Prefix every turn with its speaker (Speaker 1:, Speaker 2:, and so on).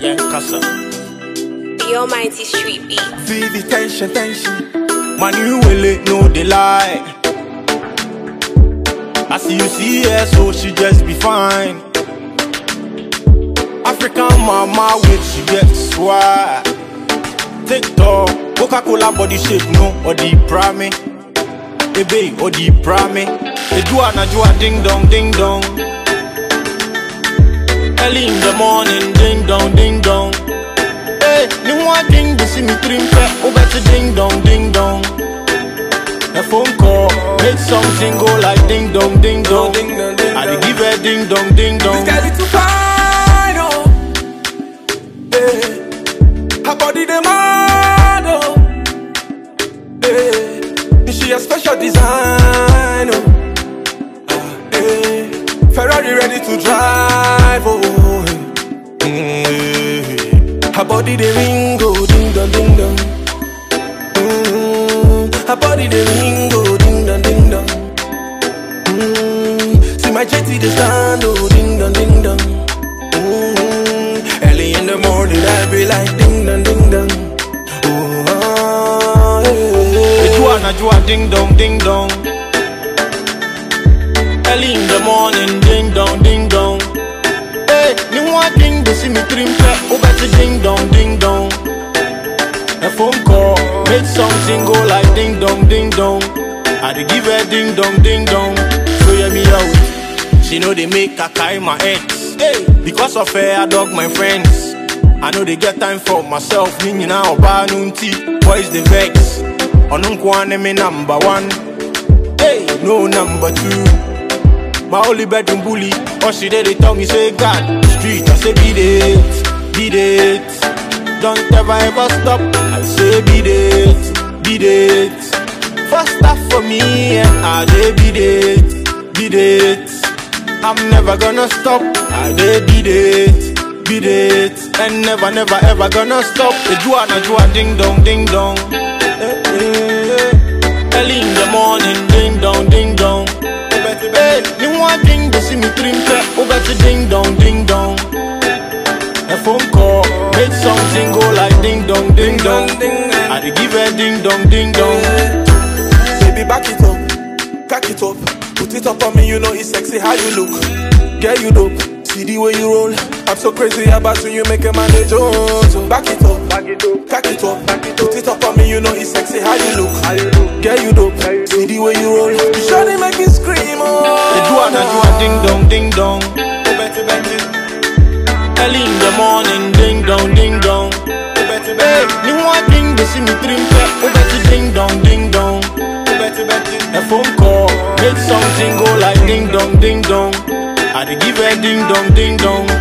Speaker 1: Yeah, Casa.
Speaker 2: The almighty street beat.
Speaker 1: Feel the tension. Man, you will it, no they lie. I see you see her, so she just be fine. African mama with she get swag. TikTok, Coca-Cola body shape, no, or the prame. Baby, or the prame. They do a ding dong. Early in the morning, ding dong. Hey, no one ding, they see me trim pet, oh better ding dong. A phone call, make something go like ding dong. I dey give her ding dong.
Speaker 3: This girl is too fine, oh. Hey. Her body demand, oh. Hey. She a special design, oh. Hey. Ferrari ready to drive, oh. Hey. Her body they ring, oh, ding dong. Her body they ring, oh, ding dong. See my jetty they stand, oh, ding dong. Early in the morning I be like ding dong. Oh,
Speaker 1: I do a ding dong. Early in the morning, ding dong. Hey, no one ding, they see me trim pet, oh better ding dong. A phone call, make something go like ding dong. I dey give her ding dong. So hear me out. She know they make her carry my ex. Hey, because of her I dog my friends. I know they get time for myself. Nini na oba nunti, boys the vex. Onunkwane me number one. Hey, no number two. My only bedroom bully. All she did they tell me say God street. I say beat it. Don't ever stop. I say beat it. First stop for me, and I dey beat it. I'm never gonna stop. I dey beat it, and never ever gonna stop. The jua ding dong. Early in the morning, ding dong. Hey, no one ding, they see me trim pet, oh better ding dong. A phone call, make something go like ding dong. I dey give her ding dong.
Speaker 3: baby, back it up, cock it up, put it up on me, you know it's sexy how you look. Girl, you dope, see the way you roll. I'm so crazy about you make a man a joke. So back it up, cock it up, put it up on me, you know it's sexy how you look. Girl, you dope, see the way you roll. You surely make me scream, oh.
Speaker 1: They do a ding dong. Early in the morning, ding dong. Hey, no one ding, they see me trim pet, oh better ding dong. A phone call, make something go like ding dong. I dey give her ding dong.